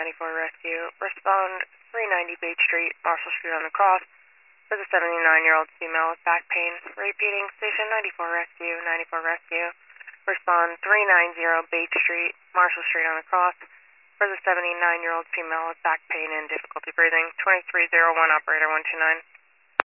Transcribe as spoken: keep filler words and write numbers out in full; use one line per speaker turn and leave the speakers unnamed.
ninety-four Rescue. Respond three ninety Bates Street, Marshall Street on the Cross for the seventy-nine-year-old female with back pain. Repeating, Station ninety-four Rescue, ninety-four Rescue. Respond three ninety Bates Street, Marshall Street on the Cross for the seventy-nine-year-old female with back pain and difficulty breathing. twenty-three oh one, operator one two nine.